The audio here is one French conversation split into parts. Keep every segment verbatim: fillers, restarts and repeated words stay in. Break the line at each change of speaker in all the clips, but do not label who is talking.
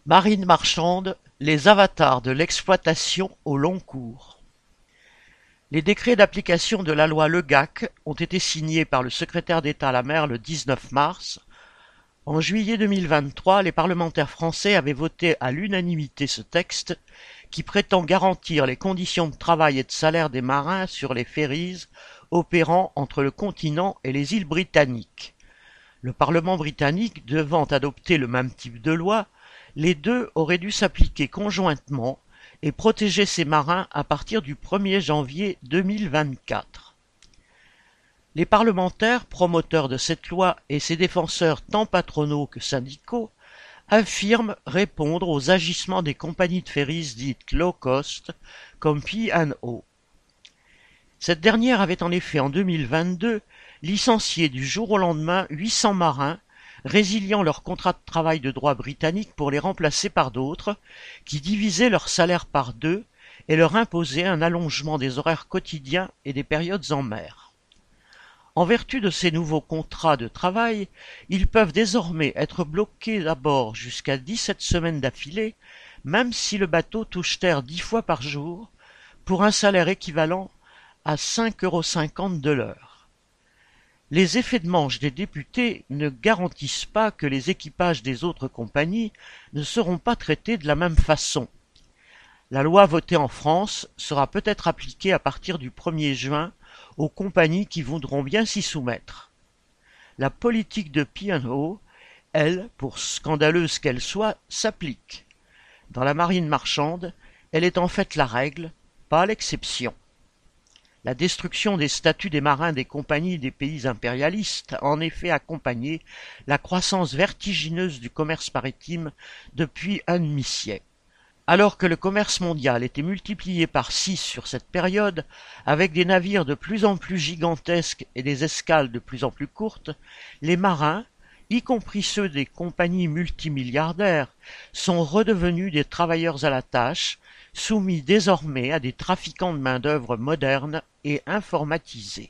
Marine marchande, les avatars de l'exploitation au long cours. Les décrets d'application de la loi Legac ont été signés par le secrétaire d'État à la mer le dix-neuf mars. En juillet deux mille vingt-trois, les parlementaires français avaient voté à l'unanimité ce texte qui prétend garantir les conditions de travail et de salaire des marins sur les ferries opérant entre le continent et les îles britanniques. Le Parlement britannique devant adopter le même type de loi, les deux auraient dû s'appliquer conjointement et protéger ces marins à partir du premier janvier deux mille vingt-quatre. Les parlementaires, promoteurs de cette loi et ses défenseurs tant patronaux que syndicaux, affirment répondre aux agissements des compagnies de ferries dites low cost comme P and O. Cette dernière avait en effet en deux mille vingt-deux licencié du jour au lendemain huit cents marins, résiliant leur contrat de travail de droit britannique pour les remplacer par d'autres, qui divisaient leur salaire par deux et leur imposaient un allongement des horaires quotidiens et des périodes en mer. En vertu de ces nouveaux contrats de travail, ils peuvent désormais être bloqués à bord jusqu'à dix-sept semaines d'affilée, même si le bateau touche terre dix fois par jour, pour un salaire équivalent à cinq euros cinquante de l'heure. Les effets de manche des députés ne garantissent pas que les équipages des autres compagnies ne seront pas traités de la même façon. La loi votée en France sera peut-être appliquée à partir du premier juin aux compagnies qui voudront bien s'y soumettre. La politique de P and O, elle, pour scandaleuse qu'elle soit, s'applique. Dans la marine marchande, elle est en fait la règle, pas l'exception. La destruction des statuts des marins des compagnies des pays impérialistes a en effet accompagné la croissance vertigineuse du commerce maritime depuis un demi-siècle. Alors que le commerce mondial était multiplié par six sur cette période, avec des navires de plus en plus gigantesques et des escales de plus en plus courtes, les marins, y compris ceux des compagnies multimilliardaires, sont redevenus des travailleurs à la tâche, soumis désormais à des trafiquants de main-d'œuvre modernes et informatisés.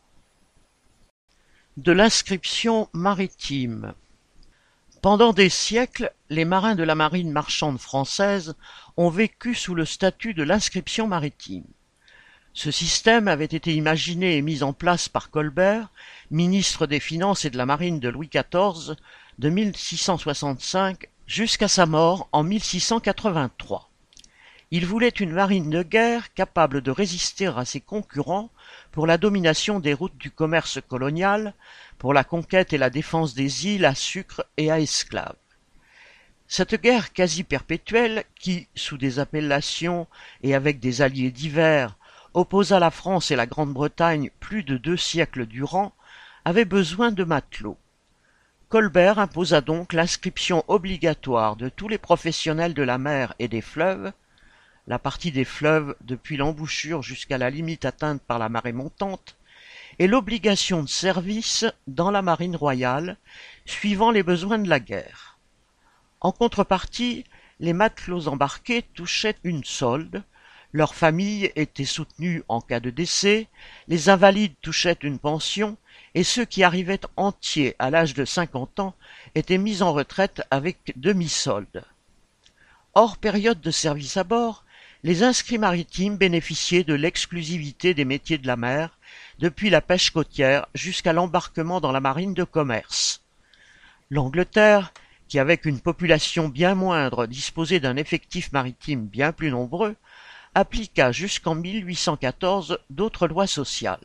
De l'inscription maritime. Pendant des siècles, les marins de la marine marchande française ont vécu sous le statut de l'inscription maritime. Ce système avait été imaginé et mis en place par Colbert, ministre des Finances et de la Marine de Louis quatorze, de mille six cent soixante-cinq jusqu'à sa mort en mille six cent quatre-vingt-trois. Il voulait une marine de guerre capable de résister à ses concurrents pour la domination des routes du commerce colonial, pour la conquête et la défense des îles à sucre et à esclaves. Cette guerre quasi perpétuelle qui, sous des appellations et avec des alliés divers, opposa la France et la Grande-Bretagne plus de deux siècles durant, avait besoin de matelots. Colbert imposa donc l'inscription obligatoire de tous les professionnels de la mer et des fleuves, la partie des fleuves depuis l'embouchure jusqu'à la limite atteinte par la marée montante, et l'obligation de service dans la marine royale, suivant les besoins de la guerre. En contrepartie, les matelots embarqués touchaient une solde, leurs familles étaient soutenues en cas de décès, les invalides touchaient une pension, et ceux qui arrivaient entiers à l'âge de cinquante ans étaient mis en retraite avec demi-solde. Hors période de service à bord, les inscrits maritimes bénéficiaient de l'exclusivité des métiers de la mer, depuis la pêche côtière jusqu'à l'embarquement dans la marine de commerce. L'Angleterre, qui avec une population bien moindre disposait d'un effectif maritime bien plus nombreux, appliqua jusqu'en mille huit cent quatorze d'autres lois sociales.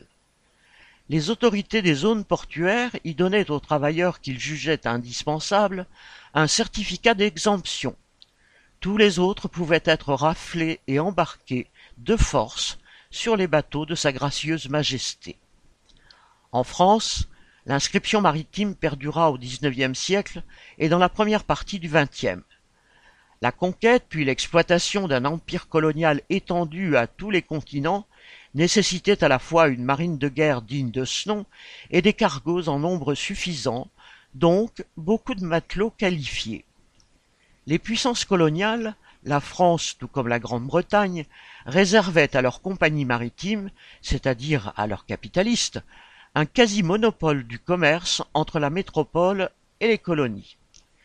Les autorités des zones portuaires y donnaient aux travailleurs qu'ils jugeaient indispensables un certificat d'exemption. Tous les autres pouvaient être raflés et embarqués de force sur les bateaux de Sa Gracieuse Majesté. En France, l'inscription maritime perdura au dix-neuvième siècle et dans la première partie du vingtième. La conquête puis l'exploitation d'un empire colonial étendu à tous les continents nécessitait à la fois une marine de guerre digne de ce nom et des cargos en nombre suffisant, donc beaucoup de matelots qualifiés. Les puissances coloniales, la France tout comme la Grande-Bretagne, réservaient à leurs compagnies maritimes, c'est-à-dire à leurs capitalistes, un quasi-monopole du commerce entre la métropole et les colonies.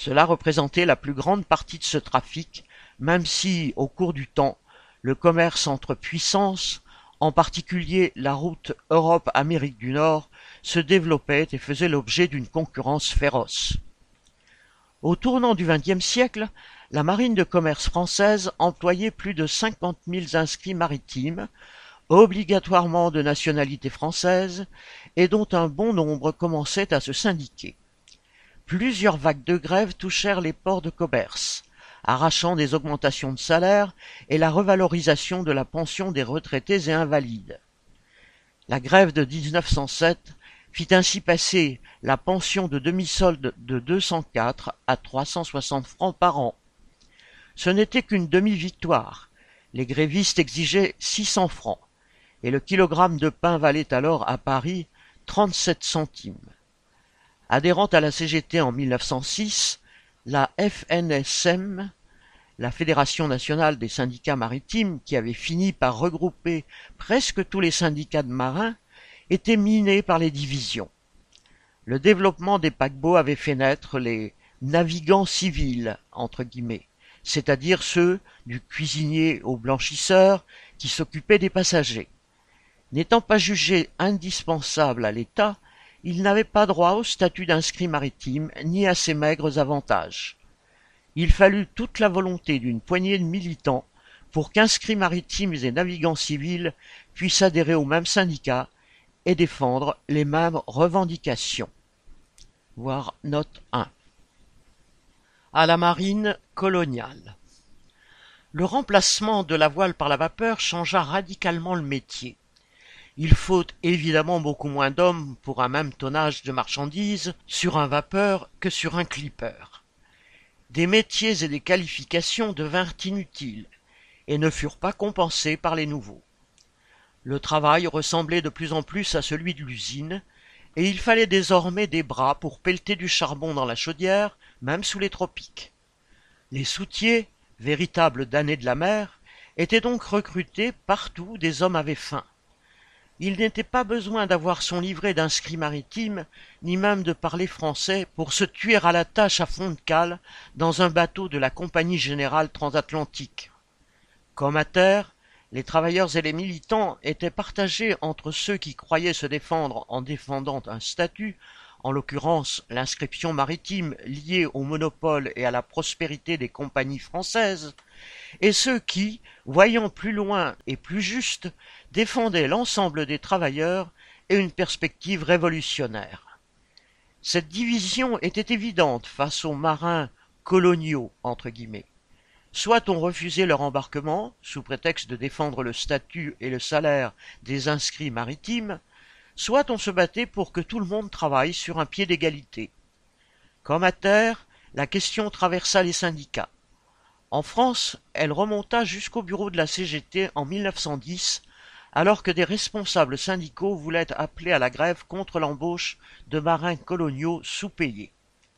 Cela représentait la plus grande partie de ce trafic, même si, au cours du temps, le commerce entre puissances, en particulier la route Europe-Amérique du Nord, se développait et faisait l'objet d'une concurrence féroce. Au tournant du vingtième siècle, la marine de commerce française employait plus de cinquante mille inscrits maritimes, obligatoirement de nationalité française, et dont un bon nombre commençaient à se syndiquer. Plusieurs vagues de grève touchèrent les ports de commerce, arrachant des augmentations de salaire et la revalorisation de la pension des retraités et invalides. La grève de dix-neuf cent sept fit ainsi passer la pension de demi-solde de deux cent quatre à trois cent soixante francs par an. Ce n'était qu'une demi-victoire. Les grévistes exigeaient six cents francs, et le kilogramme de pain valait alors à Paris trente-sept centimes. Adhérant à la C G T en mille neuf cent six, la F N S M, la Fédération nationale des syndicats maritimes, qui avait fini par regrouper presque tous les syndicats de marins, était minée par les divisions. Le développement des paquebots avait fait naître les « navigants civils », entre guillemets, c'est-à-dire ceux, du cuisinier au blanchisseur, qui s'occupaient des passagers. N'étant pas jugés indispensables à l'État, ils n'avaient pas droit au statut d'inscrits maritimes ni à ses maigres avantages. Il fallut toute la volonté d'une poignée de militants pour qu'inscrits maritimes et navigants civils puissent adhérer au même syndicat et défendre les mêmes revendications. Voir note un. À la marine coloniale. Le remplacement de la voile par la vapeur changea radicalement le métier. Il faut évidemment beaucoup moins d'hommes pour un même tonnage de marchandises sur un vapeur que sur un clipper. Des métiers et des qualifications devinrent inutiles et ne furent pas compensés par les nouveaux. Le travail ressemblait de plus en plus à celui de l'usine, et il fallait désormais des bras pour pelleter du charbon dans la chaudière, même sous les tropiques. Les soutiers, véritables damnés de la mer, étaient donc recrutés partout où des hommes avaient faim. Il n'était pas besoin d'avoir son livret d'inscrits maritimes, ni même de parler français, pour se tuer à la tâche à fond de cale dans un bateau de la Compagnie générale transatlantique. Comme à terre, les travailleurs et les militants étaient partagés entre ceux qui croyaient se défendre en défendant un statut, en l'occurrence l'inscription maritime liée au monopole et à la prospérité des compagnies françaises, et ceux qui, voyant plus loin et plus juste, défendaient l'ensemble des travailleurs et une perspective révolutionnaire. Cette division était évidente face aux marins coloniaux, entre guillemets. Soit on refusait leur embarquement, sous prétexte de défendre le statut et le salaire des inscrits maritimes, soit on se battait pour que tout le monde travaille sur un pied d'égalité. Comme à terre, la question traversa les syndicats. En France, elle remonta jusqu'au bureau de la C G T en mille neuf cent dix, alors que des responsables syndicaux voulaient appeler à la grève contre l'embauche de marins coloniaux sous-payés.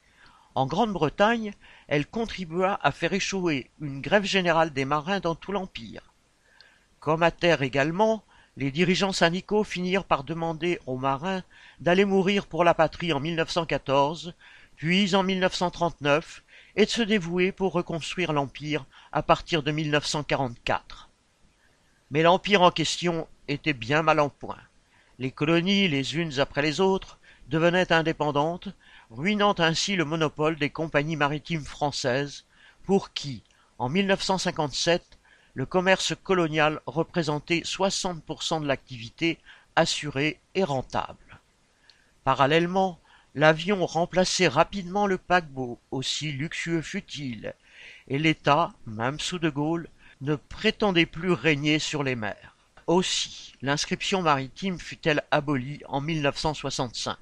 En Grande-Bretagne, elle contribua à faire échouer une grève générale des marins dans tout l'Empire. Comme à terre également, les dirigeants syndicaux finirent par demander aux marins d'aller mourir pour la patrie en mille neuf cent quatorze, puis en mille neuf cent trente-neuf, et de se dévouer pour reconstruire l'Empire à partir de mille neuf cent quarante-quatre. Mais l'Empire en question était bien mal en point. Les colonies, les unes après les autres, devenaient indépendantes, ruinant ainsi le monopole des compagnies maritimes françaises, pour qui, en mille neuf cent cinquante-sept, le commerce colonial représentait soixante pour cent de l'activité assurée et rentable. Parallèlement, l'avion remplaçait rapidement le paquebot, aussi luxueux fût-il, et l'État, même sous De Gaulle, ne prétendait plus régner sur les mers. Aussi, l'inscription maritime fut-elle abolie en mille neuf cent soixante-cinq.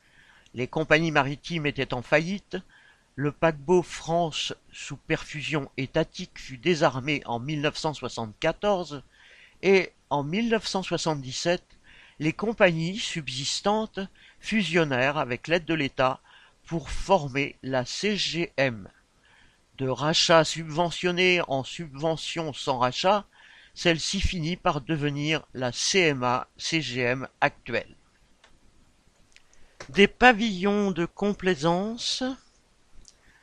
Les compagnies maritimes étaient en faillite, le paquebot France sous perfusion étatique fut désarmé en mille neuf cent soixante-quatorze et en mille neuf cent soixante-dix-sept, les compagnies subsistantes fusionnèrent avec l'aide de l'État pour former la C G M. De rachat subventionné en subvention sans rachat, celle-ci finit par devenir la C M A C G M actuelle. Des pavillons de complaisance.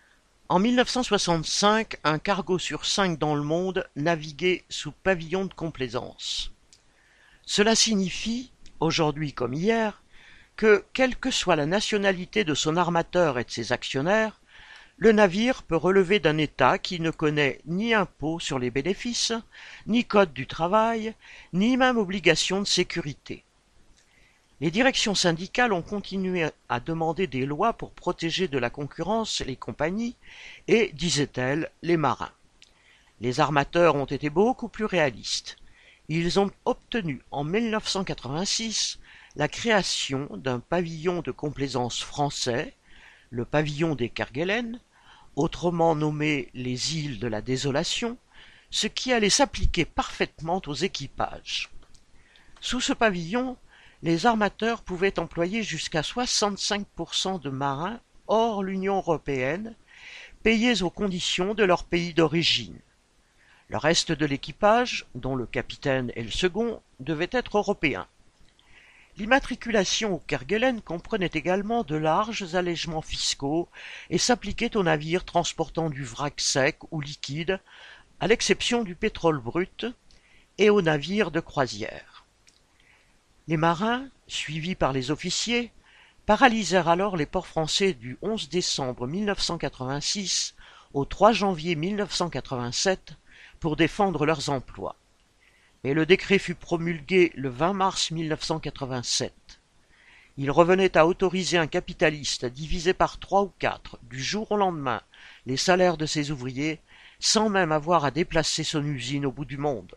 En mille neuf cent soixante-cinq, un cargo sur cinq dans le monde naviguait sous pavillon de complaisance. Cela signifie, aujourd'hui comme hier, que, quelle que soit la nationalité de son armateur et de ses actionnaires, le navire peut relever d'un État qui ne connaît ni impôt sur les bénéfices, ni code du travail, ni même obligation de sécurité. Les directions syndicales ont continué à demander des lois pour protéger de la concurrence les compagnies et, disaient-elles, les marins. Les armateurs ont été beaucoup plus réalistes. Ils ont obtenu en mille neuf cent quatre-vingt-six la création d'un pavillon de complaisance français, le pavillon des Kerguelen, autrement nommé les îles de la désolation, ce qui allait s'appliquer parfaitement aux équipages. Sous ce pavillon, les armateurs pouvaient employer jusqu'à soixante-cinq pour cent de marins hors l'Union européenne, payés aux conditions de leur pays d'origine. Le reste de l'équipage, dont le capitaine et le second, devait être européen. L'immatriculation aux Kerguelen comprenait également de larges allègements fiscaux et s'appliquait aux navires transportant du vrac sec ou liquide, à l'exception du pétrole brut, et aux navires de croisière. Les marins, suivis par les officiers, paralysèrent alors les ports français du onze décembre mille neuf cent quatre-vingt-six au trois janvier mille neuf cent quatre-vingt-sept pour défendre leurs emplois. Mais le décret fut promulgué le vingt mars mille neuf cent quatre-vingt-sept. Il revenait à autoriser un capitaliste à diviser par trois ou quatre, du jour au lendemain, les salaires de ses ouvriers, sans même avoir à déplacer son usine au bout du monde.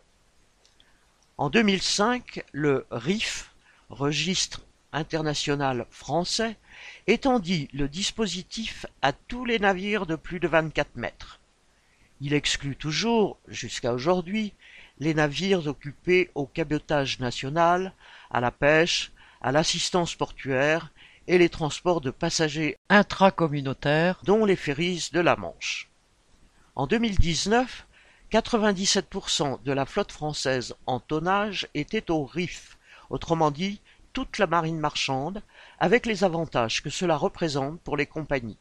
En deux mille cinq, le R I F, Registre international français, étendit le dispositif à tous les navires de plus de vingt-quatre mètres. Il exclut toujours, jusqu'à aujourd'hui, les navires occupés au cabotage national, à la pêche, à l'assistance portuaire et les transports de passagers intracommunautaires, dont les ferries de la Manche. En deux mille dix-neuf, quatre-vingt-dix-sept pour cent de la flotte française en tonnage était au R I F, autrement dit toute la marine marchande, avec les avantages que cela représente pour les compagnies.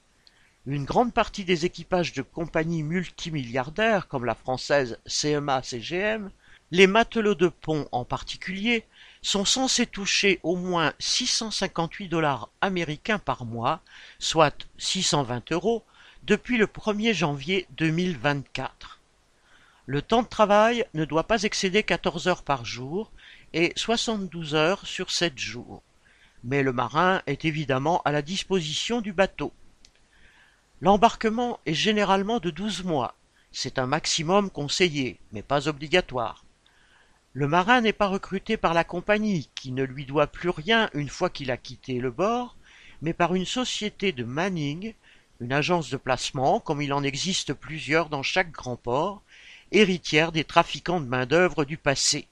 Une grande partie des équipages de compagnies multimilliardaires comme la française C M A C G M, les matelots de pont en particulier, sont censés toucher au moins six cent cinquante-huit dollars américains par mois, soit six cent vingt euros, depuis le premier janvier deux mille vingt-quatre. Le temps de travail ne doit pas excéder quatorze heures par jour et soixante-douze heures sur sept jours. Mais le marin est évidemment à la disposition du bateau. L'embarquement est généralement de douze mois. C'est un maximum conseillé, mais pas obligatoire. Le marin n'est pas recruté par la compagnie, qui ne lui doit plus rien une fois qu'il a quitté le bord, mais par une société de manning, une agence de placement, comme il en existe plusieurs dans chaque grand port, héritière des trafiquants de main-d'œuvre du passé.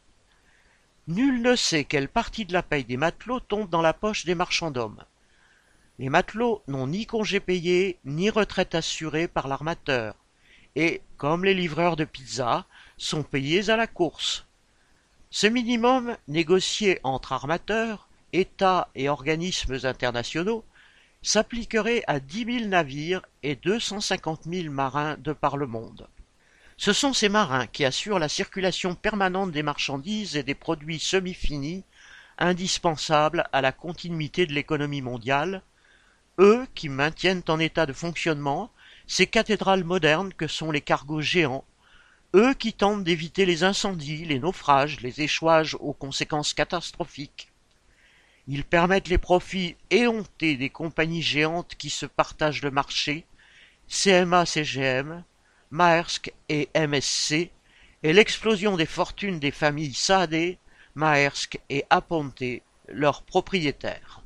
Nul ne sait quelle partie de la paye des matelots tombe dans la poche des marchands d'hommes. Les matelots n'ont ni congé payé, ni retraite assurée par l'armateur, et, comme les livreurs de pizza, sont payés à la course. Ce minimum, négocié entre armateurs, États et organismes internationaux, s'appliquerait à dix mille navires et deux cent cinquante mille marins de par le monde. Ce sont ces marins qui assurent la circulation permanente des marchandises et des produits semi-finis, indispensables à la continuité de l'économie mondiale, eux qui maintiennent en état de fonctionnement ces cathédrales modernes que sont les cargos géants, eux qui tentent d'éviter les incendies, les naufrages, les échouages aux conséquences catastrophiques. Ils permettent les profits éhontés des compagnies géantes qui se partagent le marché, C M A C G M, Maersk et M S C, et l'explosion des fortunes des familles Saadé, Maersk et Aponte, leurs propriétaires.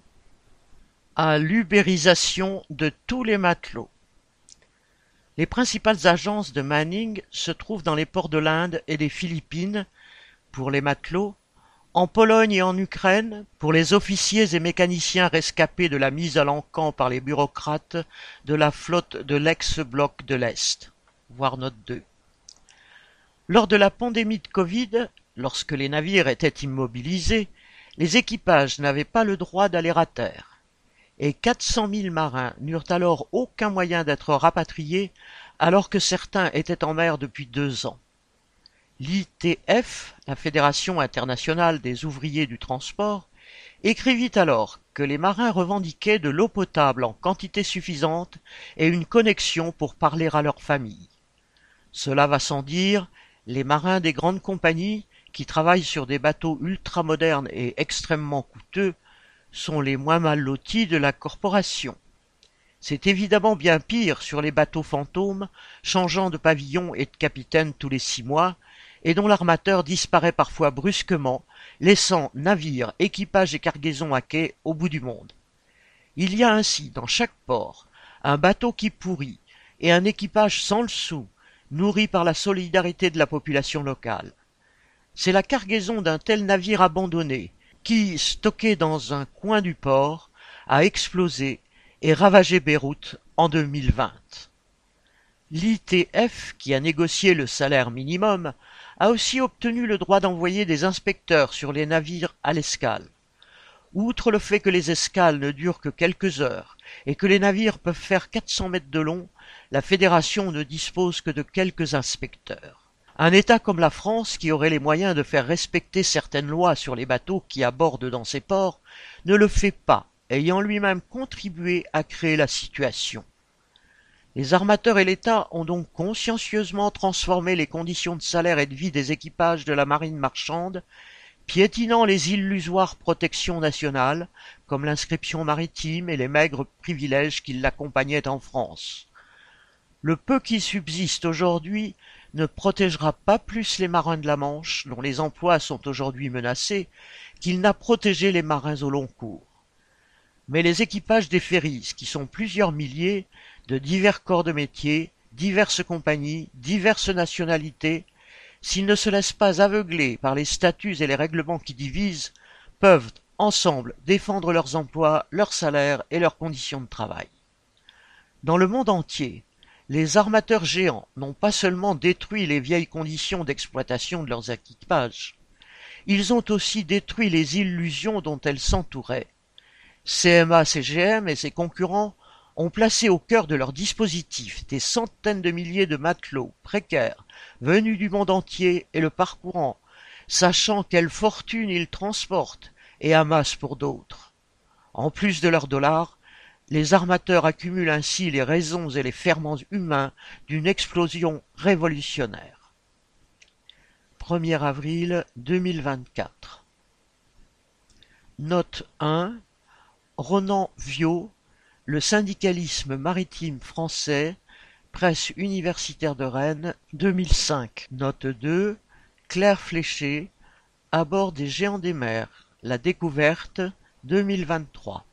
À l'ubérisation de tous les matelots. Les principales agences de Manning se trouvent dans les ports de l'Inde et des Philippines, pour les matelots, en Pologne et en Ukraine, pour les officiers et mécaniciens rescapés de la mise à l'encan par les bureaucrates de la flotte de l'ex-bloc de l'Est. Voir note deux. Lors de la pandémie de Covid, lorsque les navires étaient immobilisés, les équipages n'avaient pas le droit d'aller à terre. et quatre cent mille marins n'eurent alors aucun moyen d'être rapatriés alors que certains étaient en mer depuis deux ans. L'I T F, la Fédération internationale des ouvriers du transport, écrivit alors que les marins revendiquaient de l'eau potable en quantité suffisante et une connexion pour parler à leur famille. Cela va sans dire, les marins des grandes compagnies, qui travaillent sur des bateaux ultramodernes et extrêmement coûteux, sont les moins mal lotis de la corporation. C'est évidemment bien pire sur les bateaux fantômes, changeant de pavillon et de capitaine tous les six mois, et dont l'armateur disparaît parfois brusquement, laissant navires, équipages et cargaisons à quai au bout du monde. Il y a ainsi dans chaque port un bateau qui pourrit et un équipage sans le sou, nourri par la solidarité de la population locale. C'est la cargaison d'un tel navire abandonné qui, stocké dans un coin du port, a explosé et ravagé Beyrouth en deux mille vingt. L'I T F, qui a négocié le salaire minimum, a aussi obtenu le droit d'envoyer des inspecteurs sur les navires à l'escale. Outre le fait que les escales ne durent que quelques heures et que les navires peuvent faire quatre cents mètres de long, la Fédération ne dispose que de quelques inspecteurs. Un État comme la France, qui aurait les moyens de faire respecter certaines lois sur les bateaux qui abordent dans ses ports, ne le fait pas, ayant lui-même contribué à créer la situation. Les armateurs et l'État ont donc consciencieusement transformé les conditions de salaire et de vie des équipages de la marine marchande, piétinant les illusoires protections nationales, comme l'inscription maritime et les maigres privilèges qui l'accompagnaient en France. Le peu qui subsiste aujourd'hui ne protégera pas plus les marins de la Manche, dont les emplois sont aujourd'hui menacés, qu'il n'a protégé les marins au long cours. Mais les équipages des ferries, qui sont plusieurs milliers, de divers corps de métier, diverses compagnies, diverses nationalités, s'ils ne se laissent pas aveugler par les statuts et les règlements qui divisent, peuvent, ensemble, défendre leurs emplois, leurs salaires et leurs conditions de travail. Dans le monde entier, les armateurs géants n'ont pas seulement détruit les vieilles conditions d'exploitation de leurs équipages, ils ont aussi détruit les illusions dont elles s'entouraient. C M A C G M et ses concurrents ont placé au cœur de leur dispositif des centaines de milliers de matelots précaires venus du monde entier et le parcourant, sachant quelle fortune ils transportent et amassent pour d'autres. En plus de leurs dollars, les armateurs accumulent ainsi les raisons et les ferments humains d'une explosion révolutionnaire. premier avril deux mille vingt-quatre. Note un. Ronan Viot, Le syndicalisme maritime français, Presse universitaire de Rennes, deux mille cinq. Note deux. Claire Fléché, À bord des géants des mers, La découverte, deux mille vingt-trois.